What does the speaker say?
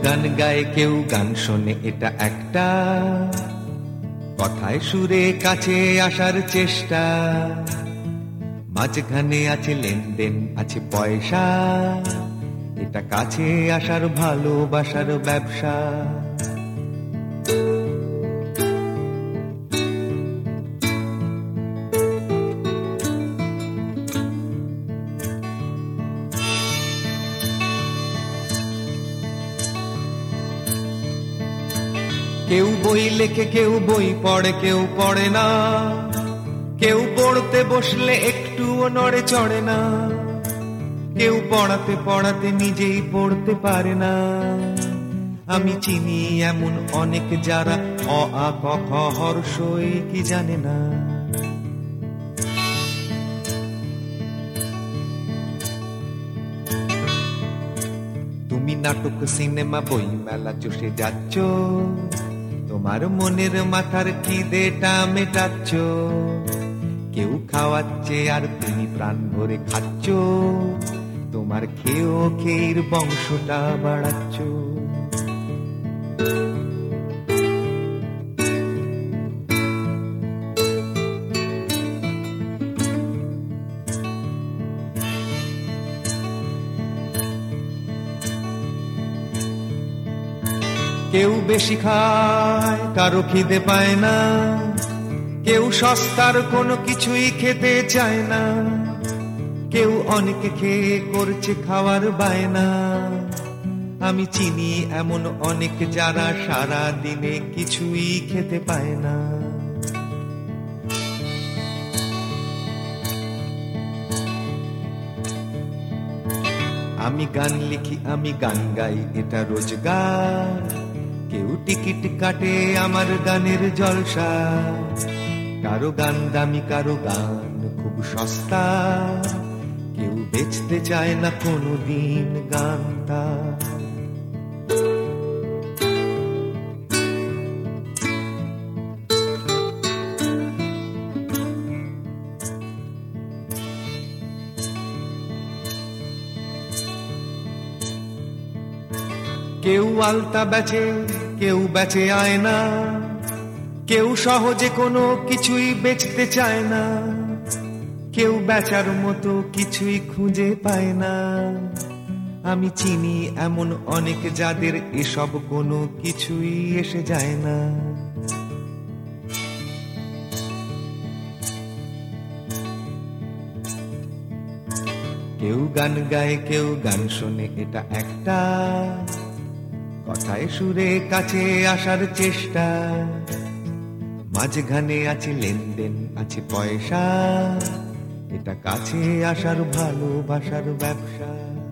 গান গায় কেউ গান শোনে, এটা একটা কথায় সুরে কাছে আসার চেষ্টা। মাঝখানে আছে লেনদেন, আছে পয়সা, এটা কাছে আসার ভালোবাসার ব্যবসা। কেউ বই লেখে, কেউ বই পড়ে, কেউ পড়ে না। কেউ পড়তে বসলে একটুও নড়ে চড়ে না। কেউ পড়াতে পড়াতে নিজেই পড়তে পারে না। আমি চিনি এমন অনেক যারা অ আ ক খ হর্ষই কি জানে না। তুমি নাটক, সিনেমা, বই মেলা চষে যাচ্ছ, তোমার মনের মাথার খিদেটা মেটাচ্ছ। কেউ খাওয়াচ্ছে আর তুমি প্রাণ ভরে খাচ্ছ, তোমার খেয়েও খেয়ের বংশটা বাড়াচ্ছ। কেউ বেশি খায়, কারো খিদে পায় না। কেউ সস্তার কোনো কিছুই খেতে চায় না। কেউ অনেক খেয়ে করছে খাওয়ার বায়না। আমি চিনি এমন অনেক যারা সারা দিনে কিছুই খেতে পায় না। আমি গান লিখি, আমি গান গাই, এটা রোজগার। কেউ টিকিট কাটে আমার গানের জলসা। কারো গান দামি, কারো গান খুব সস্তা। কেউ বেচতে চায় না কোনোদিন গানটা। কেউ আলতা বেচে, কেউ বেচে আয়না। কেউ সহজে কোনো কিছুই বেচতে চায় না। কেউ বেচার মতো কিছুই খুঁজে পায় না। আমি চিনি এমন অনেক যাদের এসব কোনো কিছুই এসে যায় না। কেউ গান গায়, কেউ গান শোনে, এটা একটা কথায় সুরে কাছে আসার চেষ্টা। মাঝখানে আছে লেনদেন, আছে পয়সা, এটা কাছে আসার ভালোবাসার ব্যবসা।